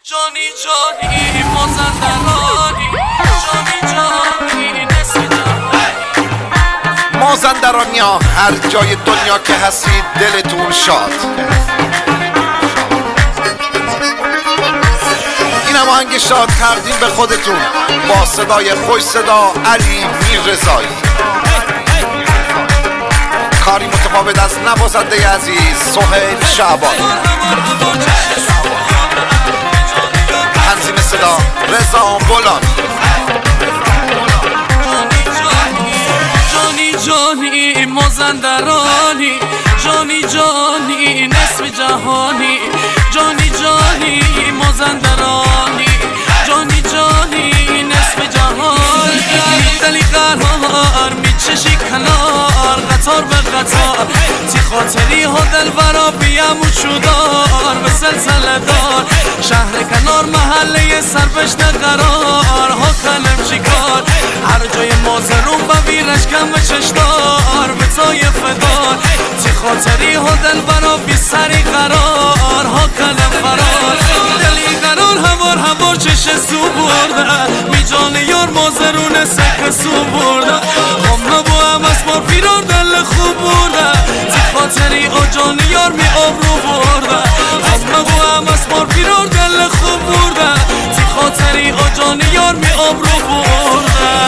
جانی جانی مازندرانی، جانی جانی نصف جهانی. مازندرانیا هر جای دنیا که هستید دلتون شاد. این هماهنگ شاد تقدیم به خودتون با صدای خوش صدا علی میررضایی. کاری متفاوت از نوازنده عزیز سهیل شعبان. تنظیم صدا رضا بولان. جانی جانی مازندرانی، جانی جانی نصف جهانی. جانی جانی مازندرانی، جانی جانی نصف جهانی. دلی قرار میچشی کنار، قطار به قطار تی خاطری ها دل برا بیم و چودار به سلسله دار. شهر کنار محله سربشت قرار ها کنم چیکار. هر جای مازرون ببیرش کم و چشدار به طایف دار. تی خاطری ها دل برا بی سری قرار ها کنم فرار. دلی قرار هوار چش سو برده می جان یار مازرون سک سو برده. همه با هم اسمار پیرار دل خوب برده. تی خاطری آ جان یار می آبرو برده. همه با هم اسمار پیرار دل خوب برده. تی خاطری آ جان یار می آبرو برده.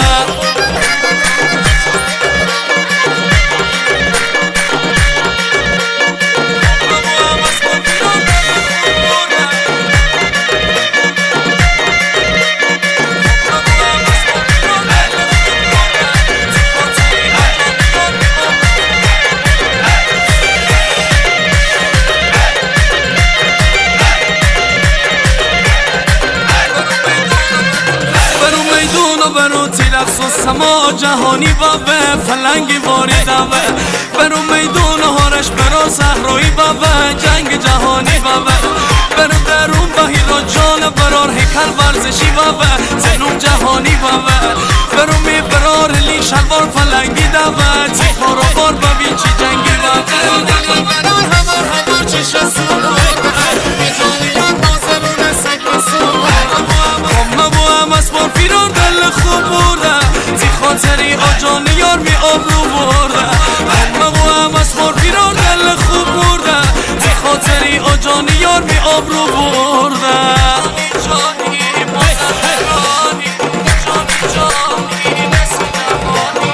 رقص و سما جهانی بابه فلنگی باری دوه. برو میدون هارش برو صحرایی بابه جنگ جهانی بابه. برو درون بهیرا جان برار هیکل ورزشی بابه زنون جهانی بابه. برو می برار لی شلوار فلنگی دوه تی خارا بار ببین چی جنگی بابه. دلی برار همار چش سو میجانی یاد مازرون سک سو. همه با هم اسمار پیران دل خوب برده. تی خاطری آ جان یار می آبرو برده. همه با هم اسمار پیران دل خوب برده. تی خاطری آ جان یار می آبرو برده. جانی مازندرانی، جانی جانی نصف جهانی.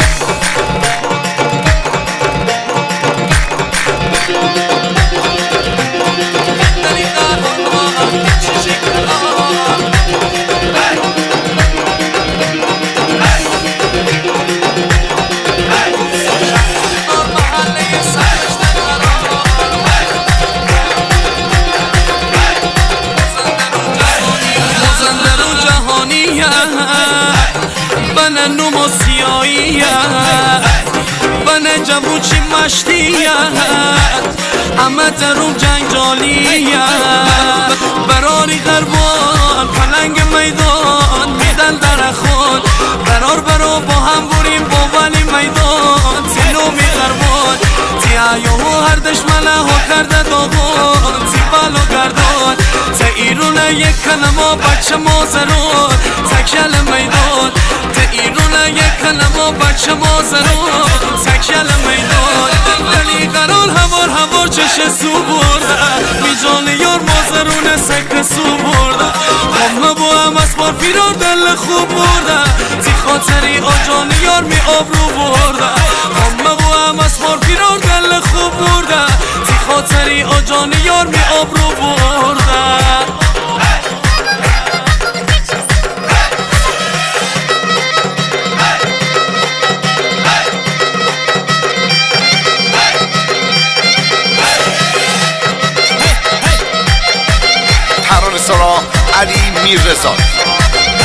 دلی قرار چشی کنار بنه نوم و سیاییت بنه جووچی مشتیت همه دروم جنجالیت. براری غربان پلنگ میدان میدن در خود. برو با هم بریم با ولی میدان تینو می غربان. تی ایوهو هر دشمنه ها کرده داغان تی بلو گردان. تی ایرونه یک کلمه بچه مازرون تکیل میدان. تی ایرونه یک کلمه بچه مازرون تکیل میدان. دلی قرار هوار چش سو برده. می جان یار مازرون سک سو برده. همه با هم اسمار پیرار دل خوب برده. تی خاطری آ جان یار می آبرو برده. همه با هم اسمار پیرار دل خوب برده. تی خاطری آ جان یار می آبرو برده. ترانه‌سرا علی میررضایی.